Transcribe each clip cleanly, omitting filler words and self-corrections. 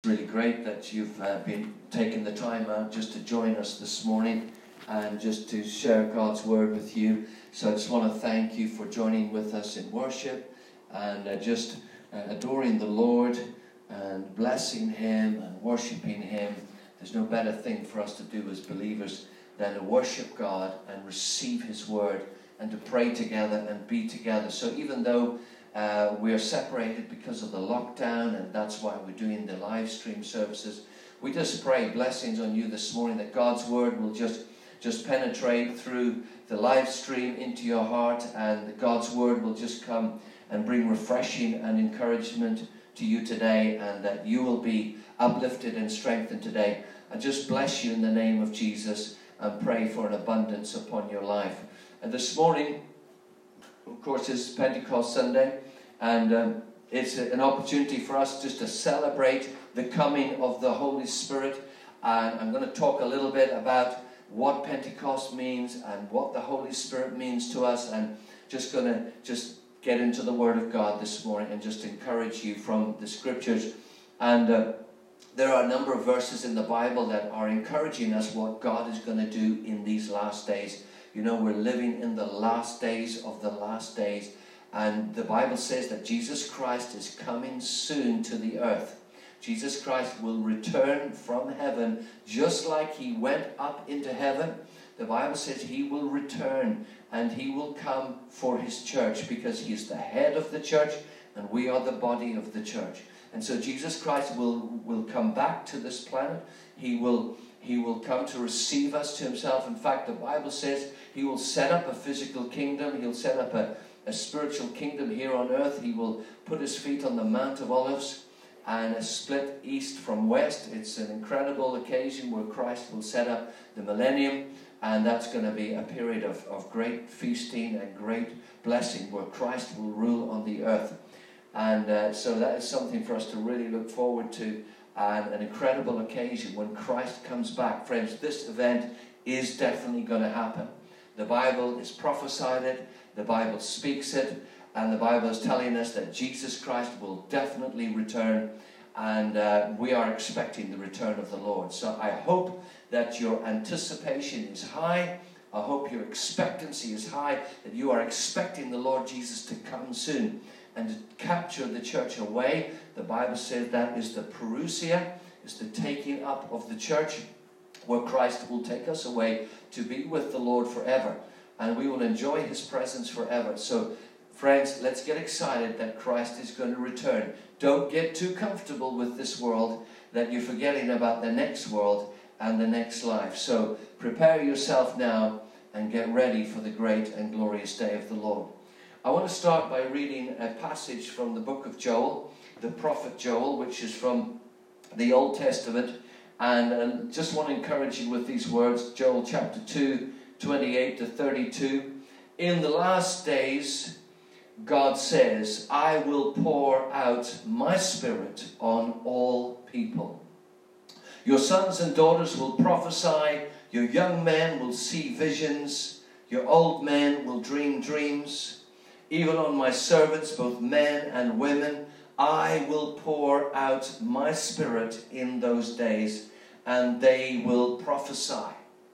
really great that you've been taking the time out just to join us this morning and just to share God's word with you. So I just want to thank you for joining with us in worship and just adoring the Lord and blessing Him and worshiping Him. There's no better thing for us to do as believers than to worship God and receive His word and to pray together and be together. So even though we are separated because of the lockdown, and that's why we're doing the live stream services, we just pray blessings on you this morning, that God's word will just penetrate through the live stream into your heart, and that God's word will just come and bring refreshing and encouragement to you today, and that you will be uplifted and strengthened today. I just bless you in the name of Jesus and pray for an abundance upon your life. And this morning, of course, is Pentecost Sunday, and it's an opportunity for us just to celebrate the coming of the Holy Spirit. And I'm going to talk a little bit about what Pentecost means and what the Holy Spirit means to us, and just going to get into the Word of God this morning and just encourage you from the Scriptures. And there are a number of verses in the Bible that are encouraging us what God is going to do in these last days. You know, we're living in the last days of the last days, and the Bible says that Jesus Christ is coming soon to the earth. Jesus Christ will return from heaven just like He went up into heaven. The Bible says He will return and He will come for His church, because He is the head of the church and we are the body of the church. And so Jesus Christ will come back to this planet. He will come to receive us to Himself. In fact, the Bible says He will set up a physical kingdom. He'll set up a spiritual kingdom here on earth. He will put His feet on the Mount of Olives and split east from west. It's an incredible occasion where Christ will set up the millennium, and that's going to be a period of great feasting and great blessing where Christ will rule on the earth. And so that is something for us to really look forward to, and an incredible occasion when Christ comes back. Friends, this event is definitely going to happen. The Bible is prophesied it, the Bible speaks it, and the Bible is telling us that Jesus Christ will definitely return, and we are expecting the return of the Lord. So I hope that your anticipation is high. I hope your expectancy is high, that you are expecting the Lord Jesus to come soon and to capture the church away. The Bible says that is the parousia, is the taking up of the church, where Christ will take us away to be with the Lord forever, and we will enjoy His presence forever. So friends, let's get excited that Christ is going to return. Don't get too comfortable with this world that you're forgetting about the next world and the next life. So prepare yourself now and get ready for the great and glorious day of the Lord. I want to start by reading a passage from the book of Joel, the prophet Joel, which is from the Old Testament. And just want to encourage you with these words. Joel chapter 2, 28 to 32. In the last days, God says, I will pour out my Spirit on all people. Your sons and daughters will prophesy. Your young men will see visions. Your old men will dream dreams. Even on my servants, both men and women, I will pour out my Spirit in those days, and they will prophesy.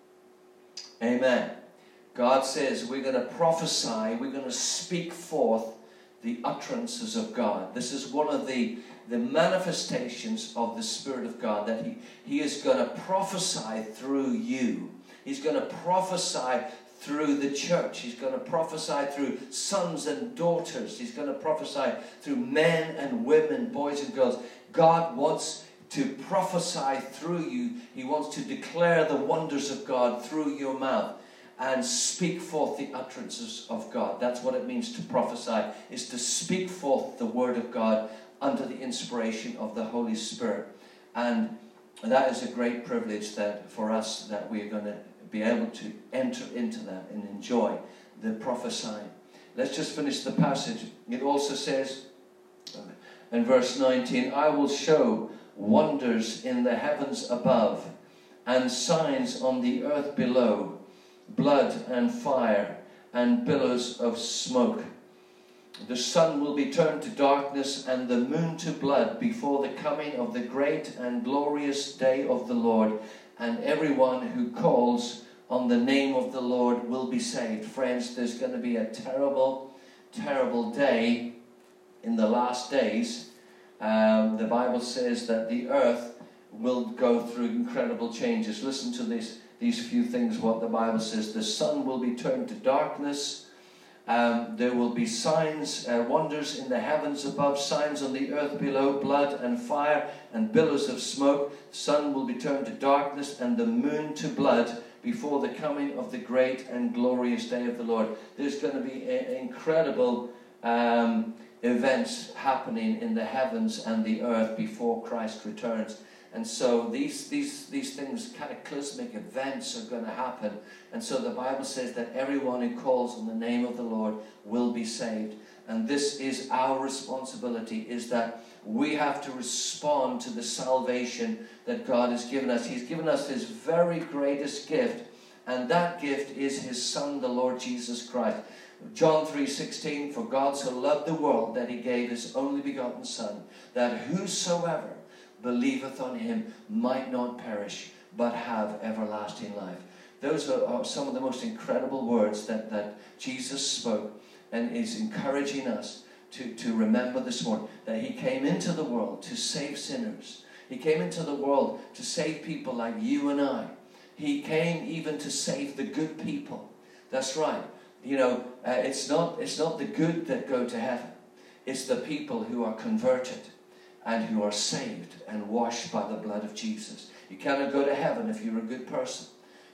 Amen. God says we're going to prophesy, we're going to speak forth the utterances of God. This is one of the manifestations of the Spirit of God, that He is going to prophesy through you. He's going to prophesy through the church. He's going to prophesy through sons and daughters. He's going to prophesy through men and women, boys and girls. God wants to prophesy through you. He wants to declare the wonders of God through your mouth and speak forth the utterances of God. That's what it means to prophesy, is to speak forth the word of God under the inspiration of the Holy Spirit. And that is a great privilege that for us, that we are going to be able to enter into that and enjoy the prophesying. Let's just finish the passage. It also says in verse 19, I will show wonders in the heavens above and signs on the earth below, blood and fire and billows of smoke. The sun will be turned to darkness and the moon to blood before the coming of the great and glorious day of the Lord, and everyone who calls on the name of the Lord will be saved. Friends, there's going to be a terrible, terrible day in the last days. The Bible says that the earth will go through incredible changes. Listen to these few things, what the Bible says. The sun will be turned to darkness. There will be signs, wonders in the heavens above, signs on the earth below, blood and fire and billows of smoke. The sun will be turned to darkness and the moon to blood before the coming of the great and glorious day of the Lord. There's going to be incredible events happening in the heavens and the earth before Christ returns. And so these things, cataclysmic events, are going to happen. And so the Bible says that everyone who calls on the name of the Lord will be saved. And this is our responsibility, is that we have to respond to the salvation that God has given us. He's given us His very greatest gift, and that gift is His Son, the Lord Jesus Christ. John 3:16, for God so loved the world that He gave His only begotten Son, that whosoever believeth on Him might not perish, but have everlasting life. Those are some of the most incredible words that Jesus spoke, and is encouraging us to remember this morning, that He came into the world to save sinners. He came into the world to save people like you and I. He came even to save the good people. That's right. You know, it's not the good that go to heaven. It's the people who are converted and who are saved and washed by the blood of Jesus. You cannot go to heaven if you're a good person.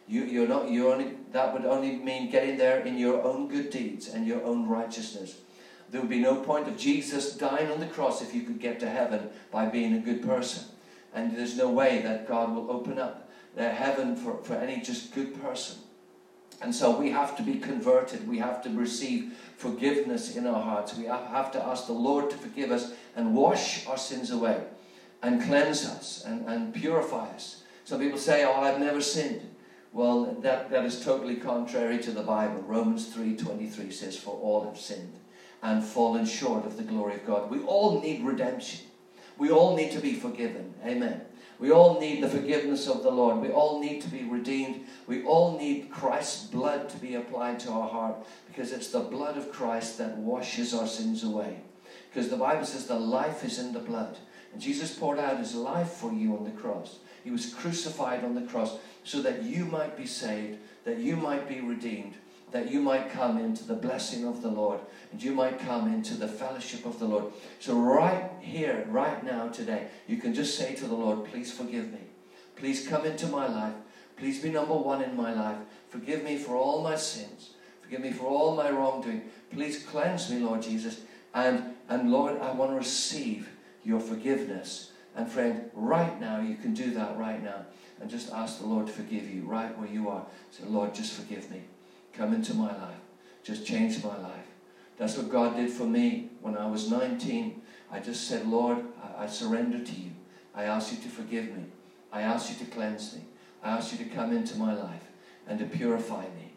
That would only mean getting there in your own good deeds and your own righteousness. There would be no point of Jesus dying on the cross if you could get to heaven by being a good person. And there's no way that God will open up heaven for any just good person. And so we have to be converted. We have to receive forgiveness in our hearts. We have to ask the Lord to forgive us and wash our sins away and cleanse us and purify us. Some people say, oh, I've never sinned. Well, that is totally contrary to the Bible. Romans 3:23 says, for all have sinned and fallen short of the glory of God. We all need redemption. We all need to be forgiven. Amen. We all need the forgiveness of the Lord. We all need to be redeemed. We all need Christ's blood to be applied to our heart, because it's the blood of Christ that washes our sins away. Because the Bible says the life is in the blood. And Jesus poured out His life for you on the cross. He was crucified on the cross so that you might be saved, that you might be redeemed, that you might come into the blessing of the Lord, and you might come into the fellowship of the Lord. So right here, right now, today, you can just say to the Lord, please forgive me. Please come into my life. Please be number one in my life. Forgive me for all my sins. Forgive me for all my wrongdoing. Please cleanse me, Lord Jesus. And Lord, I want to receive your forgiveness. And friend, right now, you can do that right now. And just ask the Lord to forgive you right where you are. Say, Lord, just forgive me. Come into my life. Just change my life. That's what God did for me when I was 19. I just said, Lord, I surrender to you. I ask you to forgive me. I ask you to cleanse me. I ask you to come into my life and to purify me.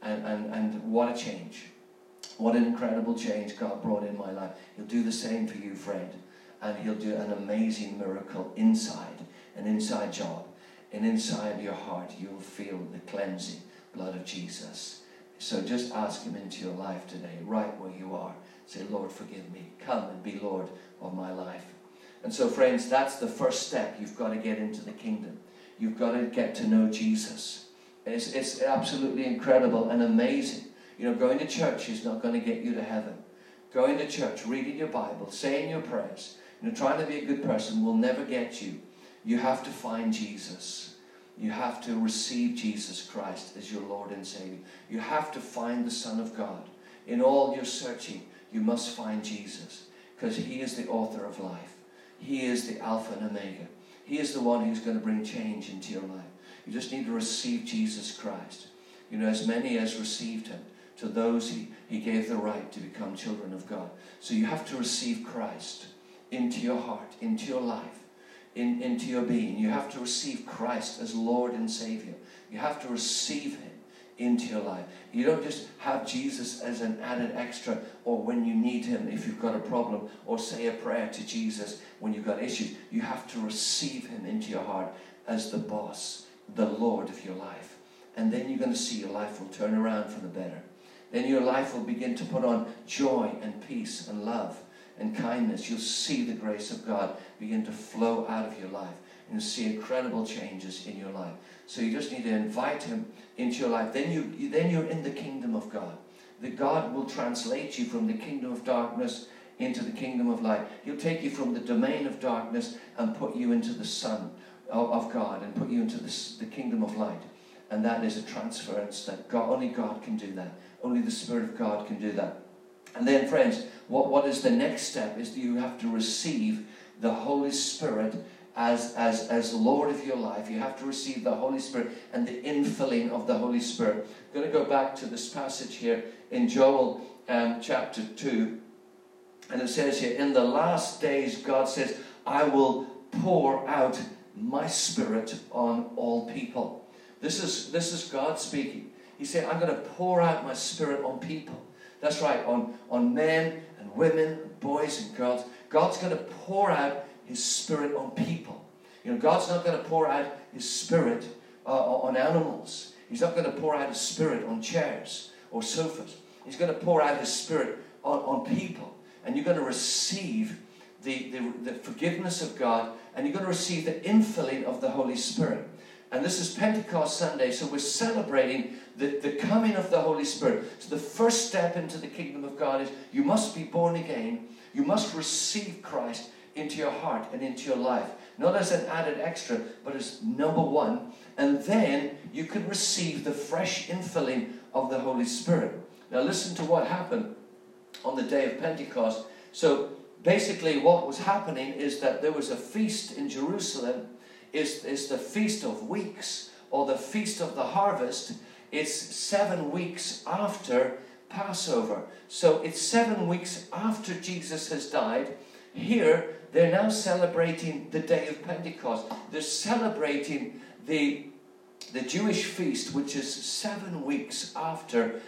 And what a change. What an incredible change God brought in my life. He'll do the same for you, friend. And He'll do an amazing miracle inside, an inside job. And inside your heart, you'll feel the cleansing blood of Jesus. So just ask Him into your life today, right where you are. Say, Lord, forgive me. Come and be Lord of my life. And so, friends, that's the first step. You've got to get into the kingdom. You've got to get to know Jesus. It's absolutely incredible and amazing. You know, going to church is not going to get you to heaven. Going to church, reading your Bible, saying your prayers, trying to be a good person will never get you. You have to find Jesus. You have to receive Jesus Christ as your Lord and Savior. You have to find the Son of God. In all your searching, you must find Jesus, because He is the author of life. He is the Alpha and Omega. He is the one who's going to bring change into your life. You just need to receive Jesus Christ. You know, as many as received Him, to those He gave the right to become children of God. So you have to receive Christ into your heart, into your life, into your being. You have to receive Christ as Lord and Savior. You have to receive Him into your life. You don't just have Jesus as an added extra, or when you need him if you've got a problem, or say a prayer to Jesus when you've got issues. You have to receive him into your heart as the boss, the Lord of your life. And then you're going to see your life will turn around for the better. Then your life will begin to put on joy and peace and love and kindness. You'll see the grace of God begin to flow out of your life. And you'll see incredible changes in your life. So you just need to invite him into your life. Then you're in the kingdom of God. That God will translate you from the kingdom of darkness into the kingdom of light. He'll take you from the domain of darkness and put you into the Son of God, and put you into the kingdom of light. And that is a transference that only God can do that. Only the Spirit of God can do that. And then, friends, what is the next step is that you have to receive the Holy Spirit as Lord of your life. You have to receive the Holy Spirit and the infilling of the Holy Spirit. I'm going to go back to this passage here in Joel chapter 2. And it says here, in the last days, God says, I will pour out my Spirit on all people. This is God speaking. He said, I'm going to pour out my Spirit on people. That's right, on men and women, boys and girls. God's going to pour out his Spirit on people. You know, God's not going to pour out his Spirit on animals. He's not going to pour out his Spirit on chairs or sofas. He's going to pour out his Spirit on people. And you're going to receive the forgiveness of God, and you're going to receive the infilling of the Holy Spirit. And this is Pentecost Sunday, so we're celebrating the coming of the Holy Spirit. So the first step into the kingdom of God is you must be born again. You must receive Christ into your heart and into your life. Not as an added extra, but as number one. And then you can receive the fresh infilling of the Holy Spirit. Now listen to what happened on the day of Pentecost. So basically what was happening is that there was a feast in Jerusalem. It's the Feast of Weeks, or the Feast of the Harvest. It's 7 weeks after Passover. So it's 7 weeks after Jesus has died. Here, they're now celebrating the day of Pentecost. They're celebrating the Jewish feast, which is 7 weeks after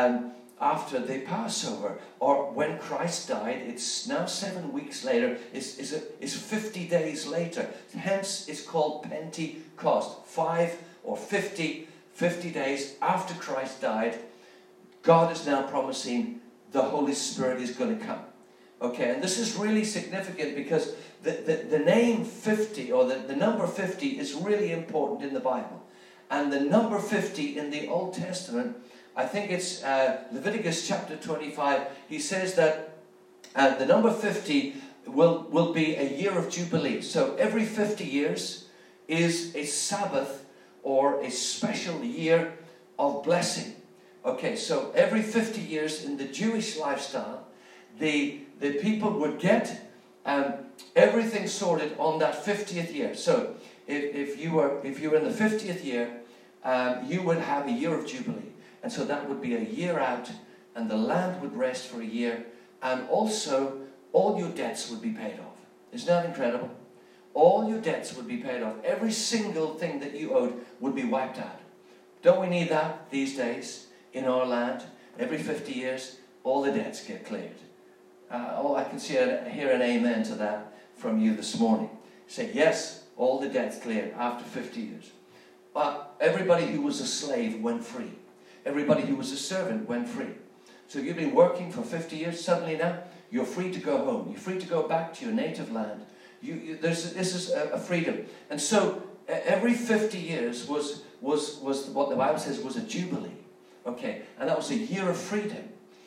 the Passover, or when Christ died. It's now 7 weeks later. It's 50 days later. Hence, it's called Pentecost. 5 or 50 days after Christ died, God is now promising the Holy Spirit is going to come. Okay, and this is really significant because the name 50, or the number 50, is really important in the Bible. And the number 50 in the Old Testament, I think it's Leviticus chapter 25, he says that the number 50 will be a year of Jubilee. So every 50 years is a Sabbath or a special year of blessing. Okay, so every 50 years in the Jewish lifestyle, the people would get everything sorted on that 50th year. So if you were in the 50th year, you would have a year of Jubilee. And so that would be a year out, and the land would rest for a year, and also all your debts would be paid off. Isn't that incredible? All your debts would be paid off. Every single thing that you owed would be wiped out. Don't we need that these days in our land? Every 50 years, all the debts get cleared. I can hear an amen to that from you this morning. Say, yes, all the debts cleared after 50 years. But everybody who was a slave went free. Everybody who was a servant went free. So you've been working for 50 years, suddenly now you're free to go home. You're free to go back to your native land. This is a freedom. And so every 50 years was what the Bible says was a jubilee. Okay, and that was a year of freedom.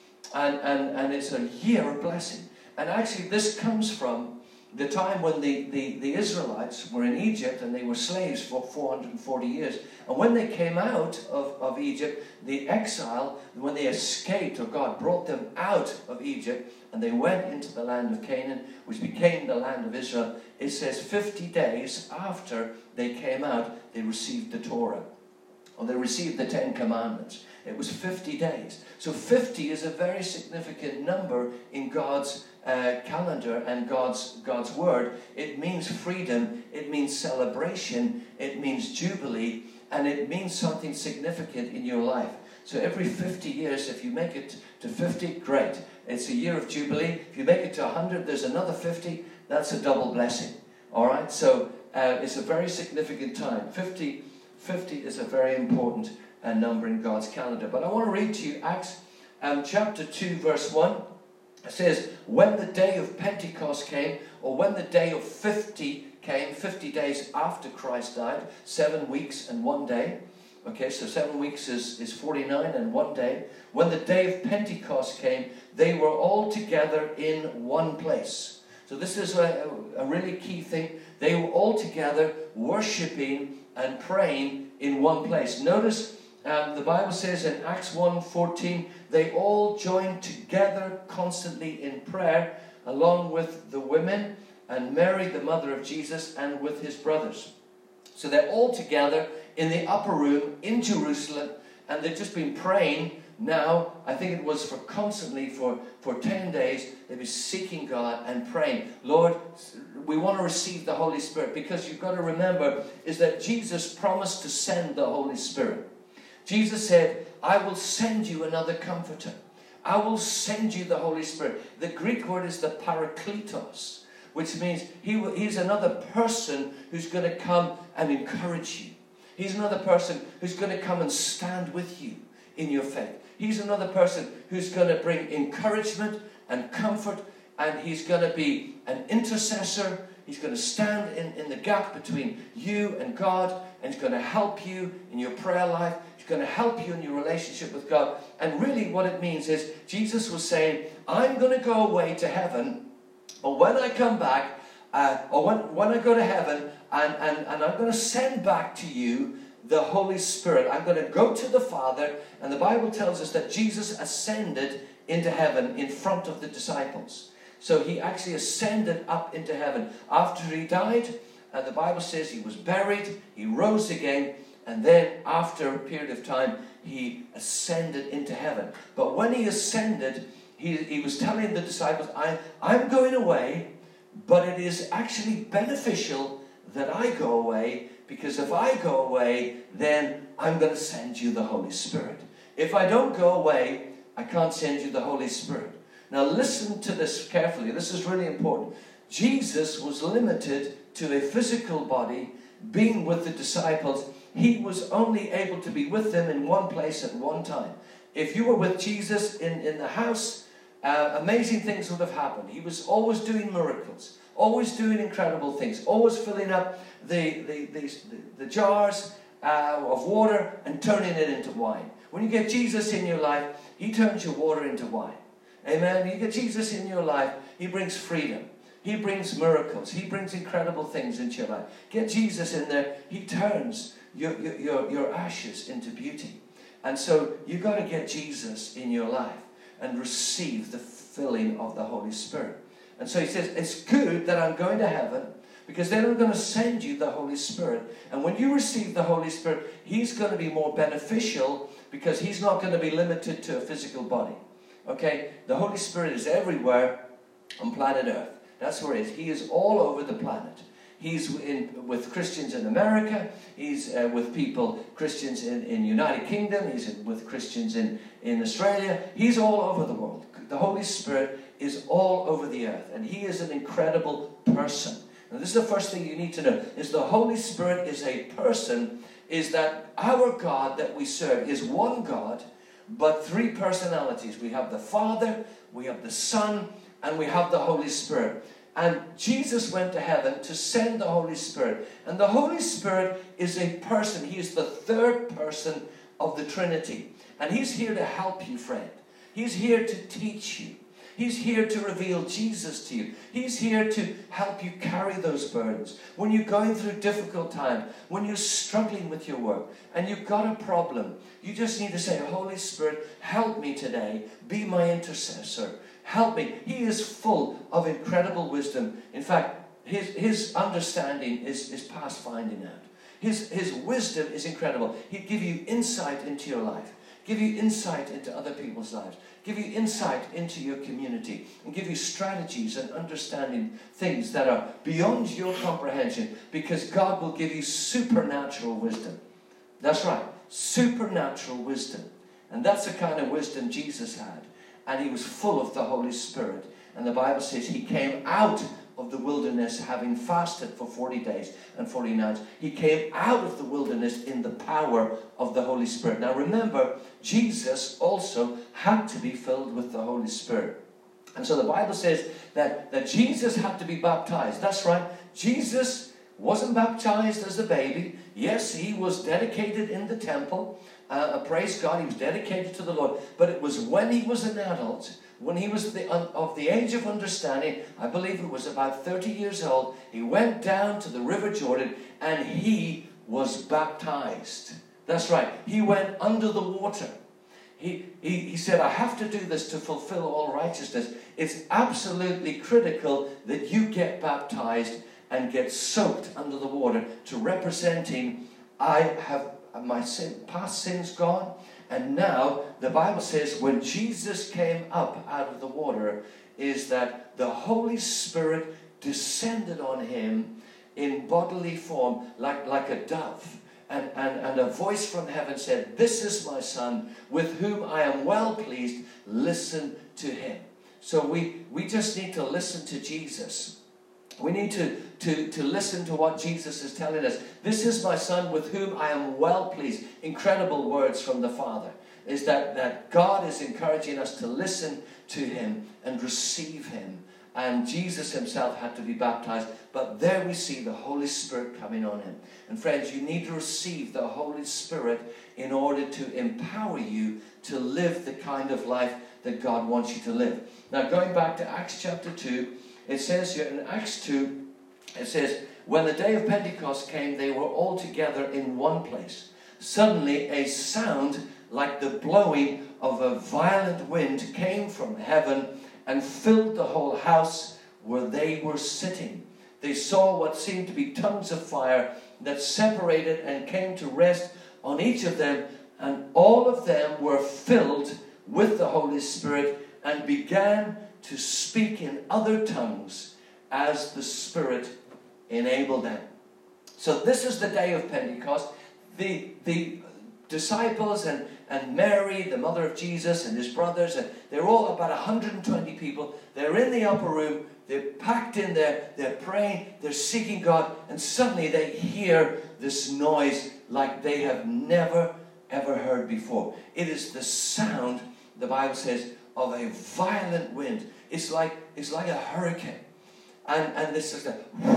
And it's a year of blessing. And actually this comes from the time when the Israelites were in Egypt and they were slaves for 440 years. And when they came out of Egypt, the exile, when they escaped, or God brought them out of Egypt, and they went into the land of Canaan, which became the land of Israel, it says 50 days after they came out, they received the Torah, or they received the 10 Commandments. It was 50 days. So 50 is a very significant number in God's calendar and God's word. It means freedom. It means celebration. It means jubilee. and it means something significant in your life. So every 50 years, if you make it to 50, great. It's a year of Jubilee. If you make it to 100, there's another 50. That's a double blessing. All right? So it's a very significant time. 50 is a very important number in God's calendar. But I want to read to you Acts chapter 2, verse 1. It says, when the day of Pentecost came, or when the day of 50 came, 50 days after Christ died, 7 weeks and 1 day. Okay, so 7 weeks is 49 and 1 day. When the day of Pentecost came, they were all together in one place. So this is a really key thing. They were all together worshiping and praying in one place. Notice the Bible says in Acts 1:14, they all joined together constantly in prayer, along with the women and Mary, the mother of Jesus, and with his brothers. So they're all together in the upper room in Jerusalem, and they've just been praying now. I think it was constantly for 10 days. They've been seeking God and praying, Lord, we want to receive the Holy Spirit, because you've got to remember is that Jesus promised to send the Holy Spirit. Jesus said, I will send you another comforter. I will send you the Holy Spirit. The Greek word is the parakletos, which means he's another person who's going to come and encourage you. He's another person who's going to come and stand with you in your faith. He's another person who's going to bring encouragement and comfort, and he's going to be an intercessor. He's going to stand in the gap between you and God, and he's going to help you in your prayer life. He's going to help you in your relationship with God. And really what it means is Jesus was saying, I'm going to go away to heaven, but when I come back, or when I go to heaven, and I'm going to send back to you the Holy Spirit. I'm going to go to the Father, and the Bible tells us that Jesus ascended into heaven in front of the disciples. So he actually ascended up into heaven. After he died, the Bible says he was buried, he rose again, and then after a period of time, he ascended into heaven. But when he ascended, he was telling the disciples, I'm going away, but it is actually beneficial that I go away, because if I go away, then I'm going to send you the Holy Spirit. If I don't go away, I can't send you the Holy Spirit. Now listen to this carefully. This is really important. Jesus was limited to a physical body, being with the disciples. He was only able to be with them in one place at one time. If you were with Jesus in the house, amazing things would have happened. He was always doing miracles, always doing incredible things, always filling up the jars of water and turning it into wine. When you get Jesus in your life, he turns your water into wine. Amen. You get Jesus in your life, he brings freedom. He brings miracles. He brings incredible things into your life. Get Jesus in there, he turns your ashes into beauty. And so you've got to get Jesus in your life and receive the filling of the Holy Spirit. And so he says, it's good that I'm going to heaven, because then I'm going to send you the Holy Spirit. And when you receive the Holy Spirit, he's going to be more beneficial, because he's not going to be limited to a physical body. Okay? The Holy Spirit is everywhere on planet Earth. That's where he is. He is all over the planet. He's with Christians in America. He's with Christians in United Kingdom. He's with Christians in Australia. He's all over the world. The Holy Spirit is all over the earth. And he is an incredible person. And this is the first thing you need to know. Is the Holy Spirit is a person. Is that our God that we serve is one God, but three personalities. We have the Father, we have the Son, and we have the Holy Spirit. And Jesus went to heaven to send the Holy Spirit. And the Holy Spirit is a person. He is the third person of the Trinity. And he's here to help you, friend. He's here to teach you. He's here to reveal Jesus to you. He's here to help you carry those burdens. When you're going through difficult time, when you're struggling with your work, and you've got a problem, you just need to say, Holy Spirit, help me today. Be my intercessor. Help me. He is full of incredible wisdom. In fact, his understanding is past finding out. His wisdom is incredible. He'd give you insight into your life. Give you insight into other people's lives. Give you insight into your community. And give you strategies and understanding things that are beyond your comprehension. Because God will give you supernatural wisdom. That's right. Supernatural wisdom. And that's the kind of wisdom Jesus had. And he was full of the Holy Spirit. And the Bible says he came out of the wilderness having fasted for 40 days and 40 nights. He came out of the wilderness in the power of the Holy Spirit. Now remember, Jesus also had to be filled with the Holy Spirit. And so the Bible says that Jesus had to be baptized. That's right. Jesus wasn't baptized as a baby. Yes, he was dedicated in the temple. Praise God, he was dedicated to the Lord. But it was when he was an adult, when he was of the age of understanding, I believe it was about 30 years old, he went down to the River Jordan and he was baptized. That's right. He went under the water. He said, I have to do this to fulfill all righteousness. It's absolutely critical that you get baptized and get soaked under the water to representing, I have my past sins gone. And now the Bible says when Jesus came up out of the water is that the Holy Spirit descended on him in bodily form like a dove. And a voice from heaven said, this is my son with whom I am well pleased. Listen to him. So we just need to listen to Jesus. We need to listen to what Jesus is telling us. This is my son with whom I am well pleased. Incredible words from the Father. Is that God is encouraging us to listen to him and receive him. And Jesus himself had to be baptized. But there we see the Holy Spirit coming on him. And friends, you need to receive the Holy Spirit in order to empower you to live the kind of life that God wants you to live. Now going back to Acts chapter 2, it says here in Acts 2, it says, when the day of Pentecost came, they were all together in one place. Suddenly a sound like the blowing of a violent wind came from heaven and filled the whole house where they were sitting. They saw what seemed to be tongues of fire that separated and came to rest on each of them, and all of them were filled with the Holy Spirit and began to speak in other tongues as the Spirit enabled them. So this is the day of Pentecost. The disciples and Mary, the mother of Jesus, and his brothers, and they're all about 120 people. They're in the upper room. They're packed in there. They're praying. They're seeking God. And suddenly they hear this noise like they have never, ever heard before. It is the sound, the Bible says, of a violent wind. It's like a hurricane. And this is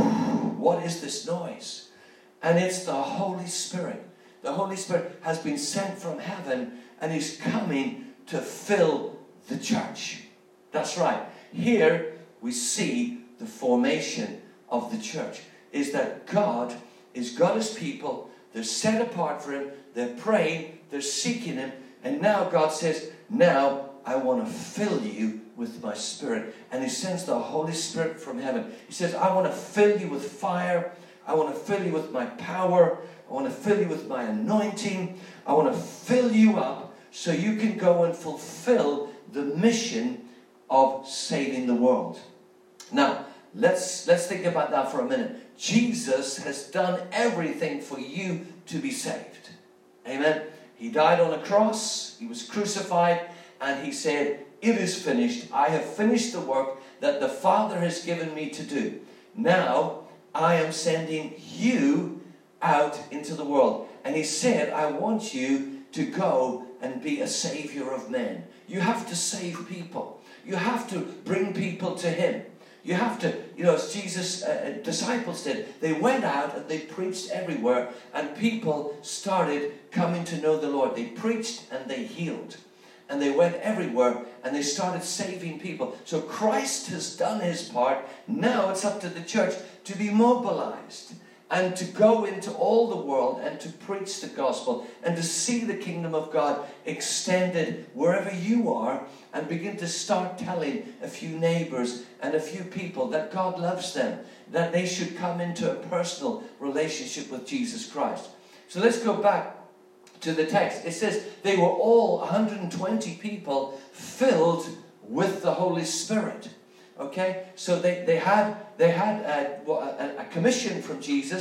what is this noise? And it's the Holy Spirit. The Holy Spirit has been sent from heaven and is coming to fill the church. That's right. Here we see the formation of the church. Is that God is got his people. They're set apart for him. They're praying. They're seeking him. And now God says, now I want to fill you with my Spirit. And he sends the Holy Spirit from heaven. He says, I want to fill you with fire. I want to fill you with my power. I want to fill you with my anointing. I want to fill you up so you can go and fulfill the mission of saving the world. Now, let's think about that for a minute. Jesus has done everything for you to be saved. Amen. He died on a cross. He was crucified. And he said, it is finished. I have finished the work that the Father has given me to do. Now, I am sending you out into the world. And he said, I want you to go and be a savior of men. You have to save people. You have to bring people to him. You have to, as Jesus' disciples did. They went out and they preached everywhere. And people started coming to know the Lord. They preached and they healed. And they went everywhere and they started saving people. So Christ has done his part. Now it's up to the church to be mobilized and to go into all the world and to preach the gospel and to see the kingdom of God extended wherever you are, and begin to start telling a few neighbors and a few people that God loves them, that they should come into a personal relationship with Jesus Christ. So let's go back to the text. It says they were all 120 people filled with the Holy Spirit. Okay, so they had a commission from Jesus.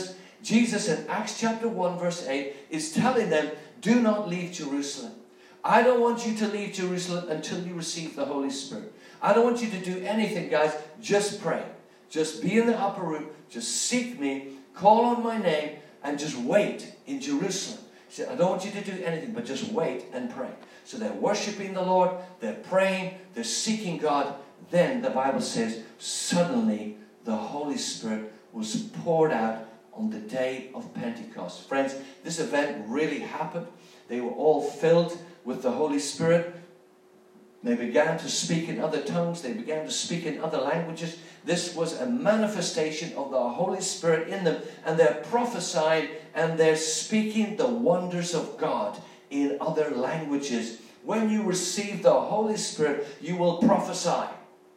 Jesus in Acts chapter 1 verse 8 is telling them, do not leave Jerusalem. I don't want you to leave Jerusalem until you receive the Holy Spirit. I don't want you to do anything, guys. Just pray. Just be in the upper room. Just seek me. Call on my name. And just wait in Jerusalem. He said, I don't want you to do anything, but just wait and pray. So they're worshiping the Lord. They're praying. They're seeking God. Then the Bible says, suddenly the Holy Spirit was poured out on the day of Pentecost. Friends, this event really happened. They were all filled with the Holy Spirit. They began to speak in other tongues. They began to speak in other languages. This was a manifestation of the Holy Spirit in them. And they're prophesying and they're speaking the wonders of God in other languages. When you receive the Holy Spirit, you will prophesy.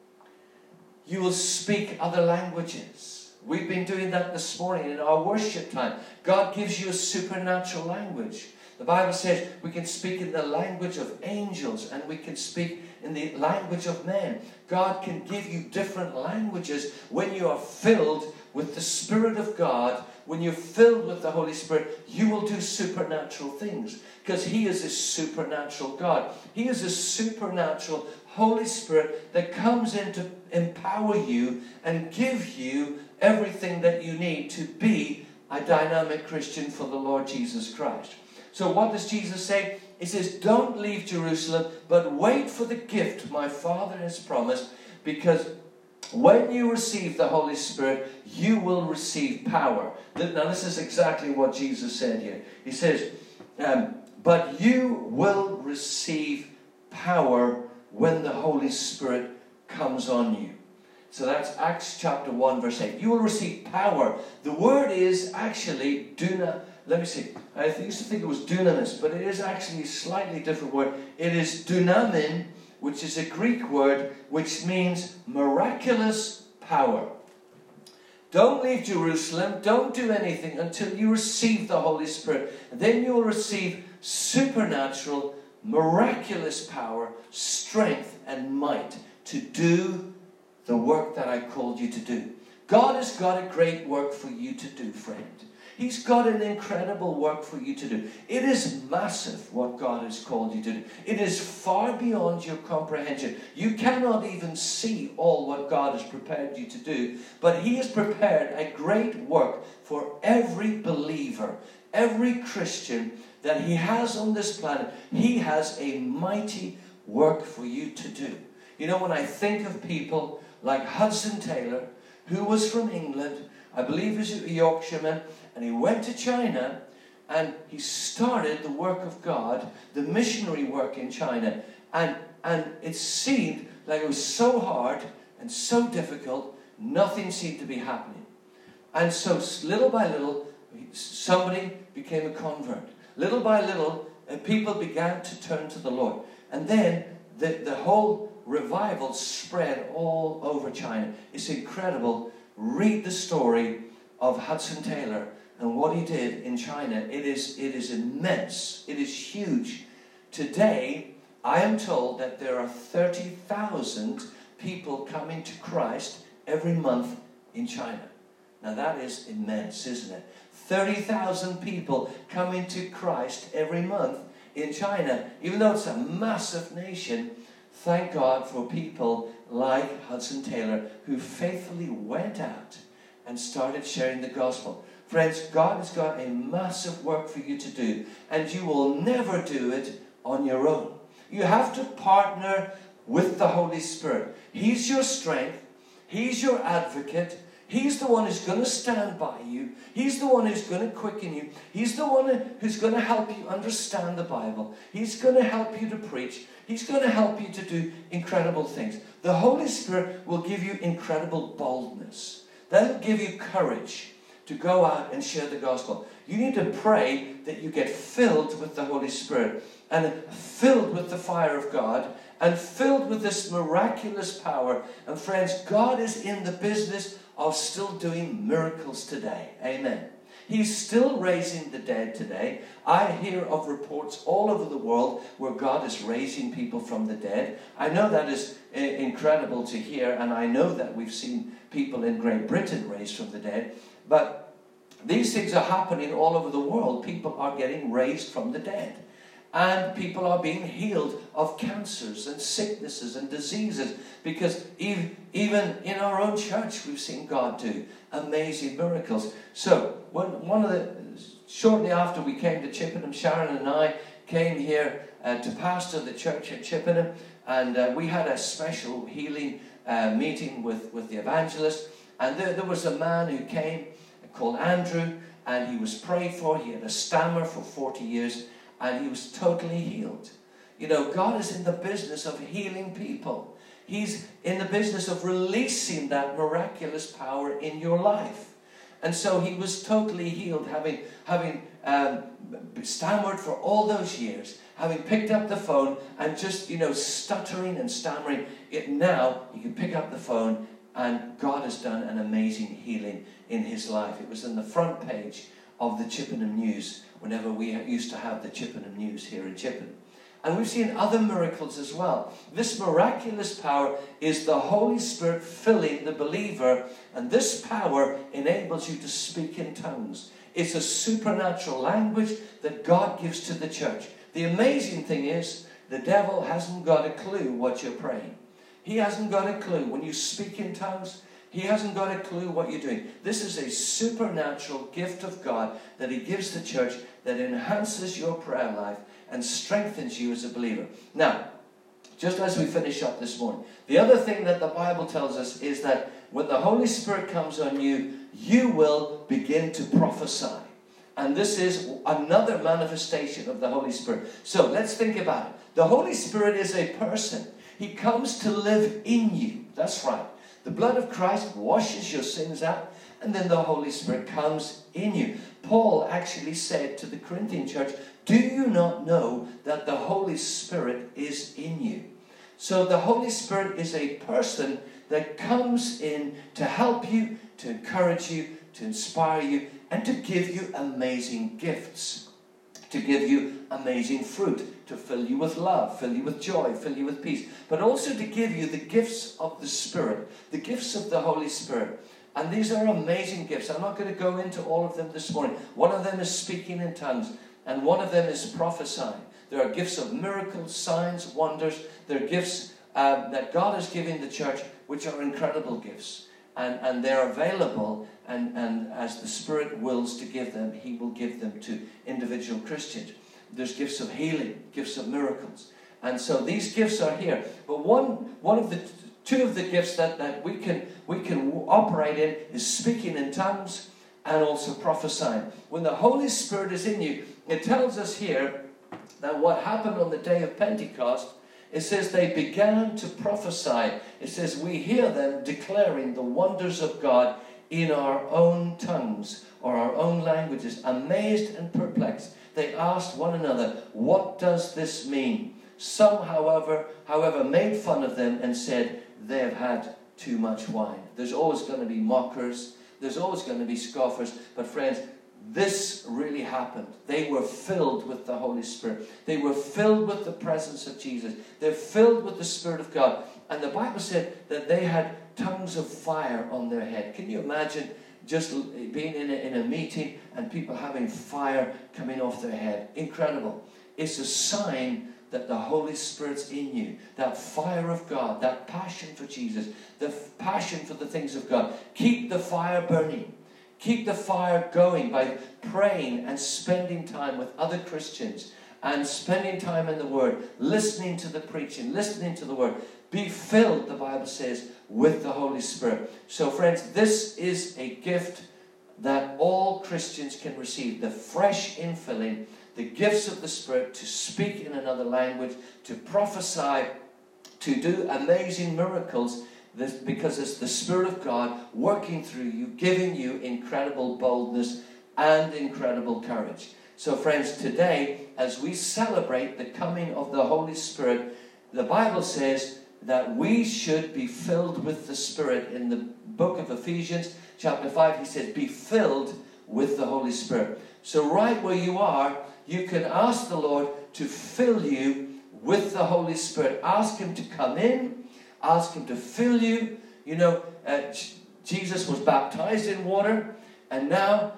You will speak other languages. We've been doing that this morning in our worship time. God gives you a supernatural language. The Bible says we can speak in the language of angels and we can speak in the language of men. God can give you different languages when you are filled with the Spirit of God. When you're filled with the Holy Spirit, you will do supernatural things because He is a supernatural God. He is a supernatural Holy Spirit that comes in to empower you and give you everything that you need to be a dynamic Christian for the Lord Jesus Christ. So what does Jesus say? He says, don't leave Jerusalem, but wait for the gift my Father has promised, because when you receive the Holy Spirit, you will receive power. Now this is exactly what Jesus said here. He says, but you will receive power when the Holy Spirit comes on you. So that's Acts chapter 1 verse 8. You will receive power. The word is actually let me see. I used to think it was dunamis, but it is actually a slightly different word. It is dunamin, which is a Greek word which means miraculous power. Don't leave Jerusalem. Don't do anything until you receive the Holy Spirit. Then you'll receive supernatural, miraculous power, strength and might to do the work that I called you to do. God has got a great work for you to do, friend. He's got an incredible work for you to do. It is massive what God has called you to do. It is far beyond your comprehension. You cannot even see all what God has prepared you to do. But He has prepared a great work for every believer, every Christian that He has on this planet. He has a mighty work for you to do. You know, when I think of people like Hudson Taylor, who was from England, I believe he's a Yorkshireman, and he went to China and he started the work of God, the missionary work in China. And it seemed like it was so hard and so difficult, nothing seemed to be happening. And so little by little, somebody became a convert. Little by little, people began to turn to the Lord. And then the whole revival spread all over China. It's incredible. Read the story of Hudson Taylor and what he did in China. It is immense. It is huge. Today, I am told that there are 30,000 people coming to Christ every month in China. Now that is immense, isn't it? 30,000 people coming to Christ every month in China. Even though it's a massive nation, thank God for people like Hudson Taylor who faithfully went out and started sharing the gospel. Friends, God has got a massive work for you to do, and you will never do it on your own. You have to partner with the Holy Spirit. He's your strength. He's your advocate. He's the one who's going to stand by you. He's the one who's going to quicken you. He's the one who's going to help you understand the Bible. He's going to help you to preach. He's going to help you to do incredible things. The Holy Spirit will give you incredible boldness. That'll give you courage to go out and share the gospel. You need to pray that you get filled with the Holy Spirit and filled with the fire of God and filled with this miraculous power. And friends, God is in the business of still doing miracles today. Amen. He's still raising the dead today. I hear of reports all over the world where God is raising people from the dead. I know that is incredible to hear, and I know that we've seen people in Great Britain raised from the dead. But these things are happening all over the world. People are getting raised from the dead. And people are being healed of cancers and sicknesses and diseases. Because even in our own church, we've seen God do amazing miracles. So, shortly after we came to Chippenham, Sharon and I came here to pastor the church at Chippenham. And we had a special healing meeting with the evangelist. And there was a man who came called Andrew. And he was prayed for. He had a stammer for 40 years. And he was totally healed. You know, God is in the business of healing people. He's in the business of releasing that miraculous power in your life. And so he was totally healed, having stammered for all those years, having picked up the phone and just, stuttering and stammering. Now he can pick up the phone, and God has done an amazing healing in his life. It was in the front page of the Chippenham News, whenever we used to have the Chippenham News here in Chippenham. And we've seen other miracles as well. This miraculous power is the Holy Spirit filling the believer, and this power enables you to speak in tongues. It's a supernatural language that God gives to the church. The amazing thing is, the devil hasn't got a clue what you're praying. He hasn't got a clue. When you speak in tongues, he hasn't got a clue what you're doing. This is a supernatural gift of God that he gives the church that enhances your prayer life and strengthens you as a believer. Now, just as we finish up this morning, the other thing that the Bible tells us is that when the Holy Spirit comes on you, you will begin to prophesy. And this is another manifestation of the Holy Spirit. So let's think about it. The Holy Spirit is a person. He comes to live in you. That's right. The blood of Christ washes your sins out, and then the Holy Spirit comes in you. Paul actually said to the Corinthian church, do you not know that the Holy Spirit is in you? So the Holy Spirit is a person that comes in to help you, to encourage you, to inspire you, and to give you amazing gifts, to give you amazing fruit, to fill you with love, fill you with joy, fill you with peace, but also to give you the gifts of the Spirit, the gifts of the Holy Spirit. And these are amazing gifts. I'm not going to go into all of them this morning. One of them is speaking in tongues, and one of them is prophesying. There are gifts of miracles, signs, wonders. There are gifts that God has given the church, which are incredible gifts. And they're available, and as the Spirit wills to give them, he will give them to individual Christians. There's gifts of healing, gifts of miracles. And so these gifts are here. But two of the gifts that we can operate in is speaking in tongues and also prophesying. When the Holy Spirit is in you, it tells us here that what happened on the day of Pentecost, it says they began to prophesy. It says we hear them declaring the wonders of God in our own tongues or our own languages. Amazed and perplexed, they asked one another, what does this mean? Some, however, made fun of them and said, they have had too much wine. There's always going to be mockers. There's always going to be scoffers. But friends, this really happened. They were filled with the Holy Spirit. They were filled with the presence of Jesus. They're filled with the Spirit of God. And the Bible said that they had tongues of fire on their head. Can you imagine just being in a meeting and people having fire coming off their head? Incredible. It's a sign that the Holy Spirit's in you. That fire of God, that passion for Jesus, the passion for the things of God. Keep the fire burning. Keep the fire going by praying and spending time with other Christians and spending time in the Word, listening to the preaching, listening to the Word. Be filled, the Bible says, with the Holy Spirit. So friends, this is a gift that all Christians can receive. The fresh infilling, the gifts of the Spirit to speak in another language, to prophesy, to do amazing miracles. Because it's the Spirit of God working through you, giving you incredible boldness and incredible courage. So friends, today, as we celebrate the coming of the Holy Spirit, the Bible says that we should be filled with the Spirit. In the book of Ephesians, chapter 5, he says, be filled with the Holy Spirit. So right where you are, you can ask the Lord to fill you with the Holy Spirit. Ask him to come in. Ask him to fill you. You know, Jesus was baptized in water, and now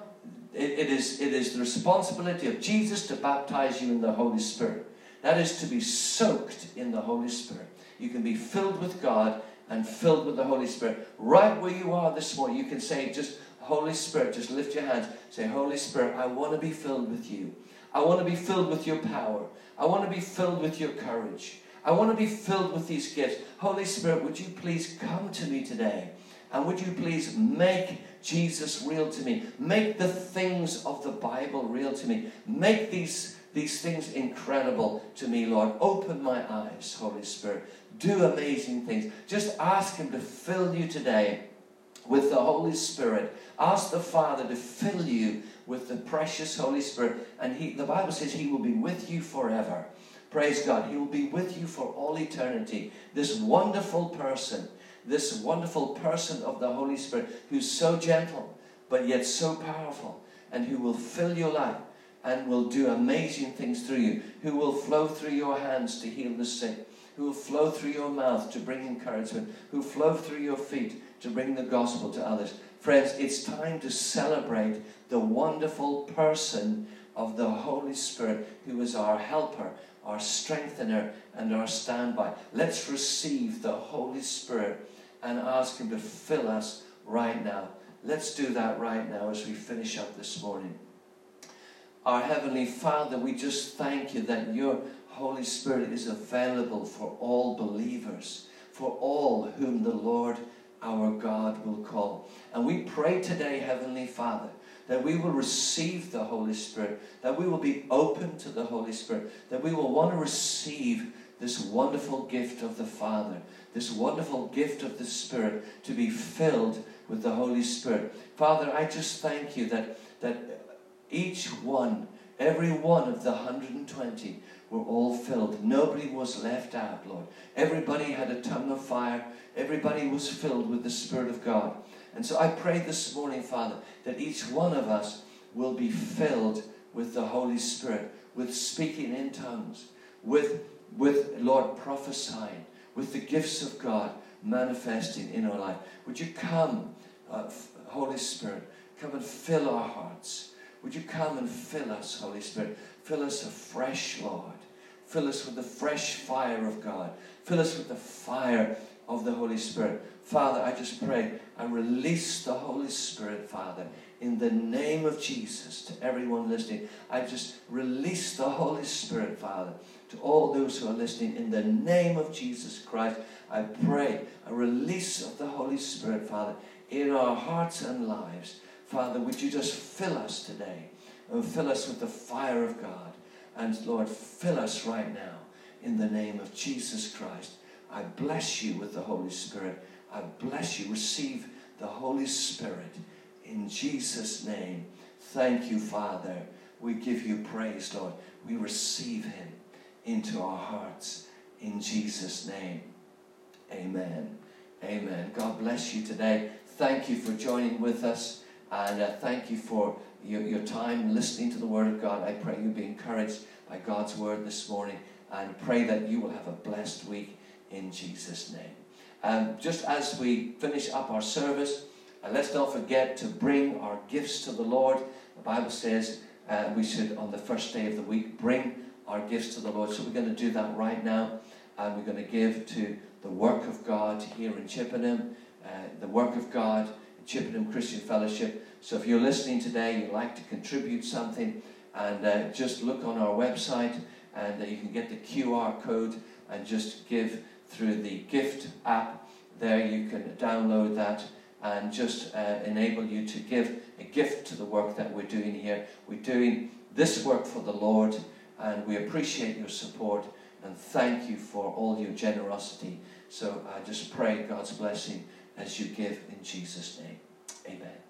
it is the responsibility of Jesus to baptize you in the Holy Spirit. That is to be soaked in the Holy Spirit. You can be filled with God and filled with the Holy Spirit. Right where you are this morning, you can say, just Holy Spirit, just lift your hands. Say, Holy Spirit, I want to be filled with you. I want to be filled with your power. I want to be filled with your courage. I want to be filled with these gifts. Holy Spirit, would you please come to me today? And would you please make Jesus real to me? Make the things of the Bible real to me. Make these things incredible to me, Lord. Open my eyes, Holy Spirit. Do amazing things. Just ask him to fill you today with the Holy Spirit. Ask the Father to fill you with the precious Holy Spirit. And the Bible says he will be with you forever. Praise God. He will be with you for all eternity. This wonderful person of the Holy Spirit, who's so gentle, but yet so powerful, and who will fill your life and will do amazing things through you, who will flow through your hands to heal the sick, who will flow through your mouth to bring encouragement, who will flow through your feet to bring the gospel to others. Friends, it's time to celebrate the wonderful person of the Holy Spirit, who is our helper, our strengthener, and our standby. Let's receive the Holy Spirit and ask him to fill us right now. Let's do that right now as we finish up this morning. Our Heavenly Father, we just thank you that your Holy Spirit is available for all believers, for all whom the Lord our God will call. And we pray today, Heavenly Father, that we will receive the Holy Spirit, that we will be open to the Holy Spirit, that we will want to receive this wonderful gift of the Father, this wonderful gift of the Spirit, to be filled with the Holy Spirit. Father, I just thank you that each one, every one of the 120 were all filled. Nobody was left out, Lord. Everybody had a tongue of fire. Everybody was filled with the Spirit of God. And so I pray this morning, Father, that each one of us will be filled with the Holy Spirit, with speaking in tongues, with Lord, prophesying, with the gifts of God manifesting in our life. Would you come, Holy Spirit, come and fill our hearts. Would you come and fill us, Holy Spirit? Fill us afresh, Lord. Fill us with the fresh fire of God. Fill us with the fire of the Holy Spirit. Father, I just pray and release the Holy Spirit, Father, in the name of Jesus to everyone listening. I just release the Holy Spirit, Father, to all those who are listening in the name of Jesus Christ. I pray a release of the Holy Spirit, Father, in our hearts and lives. Father, would you just fill us today and fill us with the fire of God. And Lord, fill us right now in the name of Jesus Christ. I bless you with the Holy Spirit. I bless you. Receive the Holy Spirit in Jesus' name. Thank you, Father. We give you praise, Lord. We receive him into our hearts in Jesus' name. Amen. Amen. God bless you today. Thank you for joining with us. And thank you for your time listening to the Word of God. I pray you'll be encouraged by God's Word this morning. And pray that you will have a blessed week in Jesus' name. Just as we finish up our service, let's not forget to bring our gifts to the Lord. The Bible says we should, on the first day of the week, bring our gifts to the Lord. So we're going to do that right now. And we're going to give to the work of God here in Chippenham, the work of God in Chippenham Christian Fellowship. So if you're listening today, you'd like to contribute something, and just look on our website, and you can get the QR code and just give through the gift app. There you can download that and just enable you to give a gift to the work that we're doing here. We're doing this work for the Lord, and we appreciate your support, and thank you for all your generosity. So I just pray God's blessing as you give in Jesus' name. Amen.